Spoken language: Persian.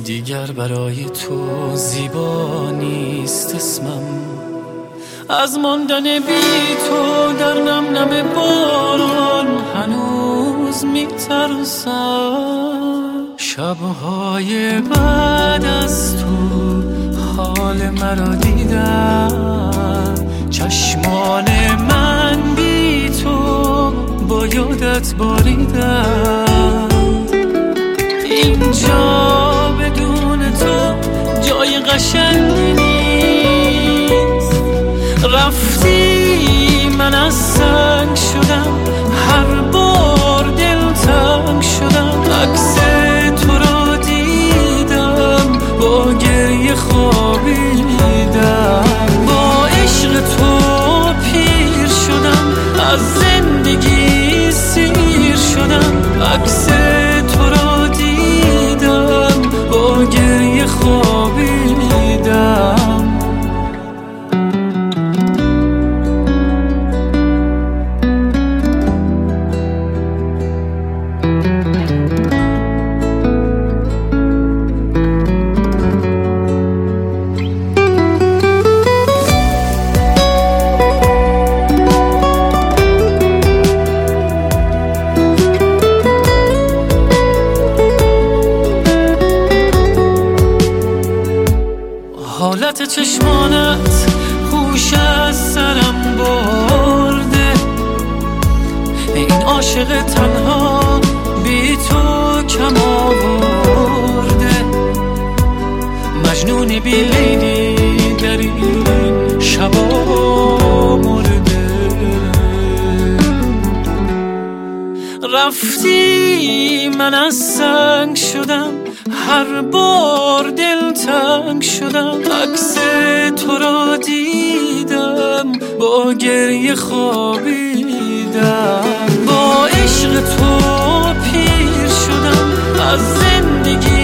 دیگر برای تو زیبا نیست اسمم، از ماندن بی تو در نم نم باران هنوز میترسم. شبهای بعد از تو حال مرا دیدم، چشمان من بی تو با یادت باریدم. اینجا بدون تو جای قشنگی نیست، رفتی من از سنگ شدم، هر بار دلتنگ شدم. عکس تو را دیدم با گریه خوابیدم، با عشق تو پیر شدم، از زندگی سیر شدم. عکس تو را دیدم با گریه خوابیدم. حالت چشمانت هوش از سرم برده، این عاشق تنها بی تو کم آورده. مجنون بی لیلی در این شبا مرده، رفتی من از سنگ شدم، هر بار دلتنگ شدم. عکس تو را دیدم با گریه خوابیدم، با عشق تو پیر شدم، از زندگی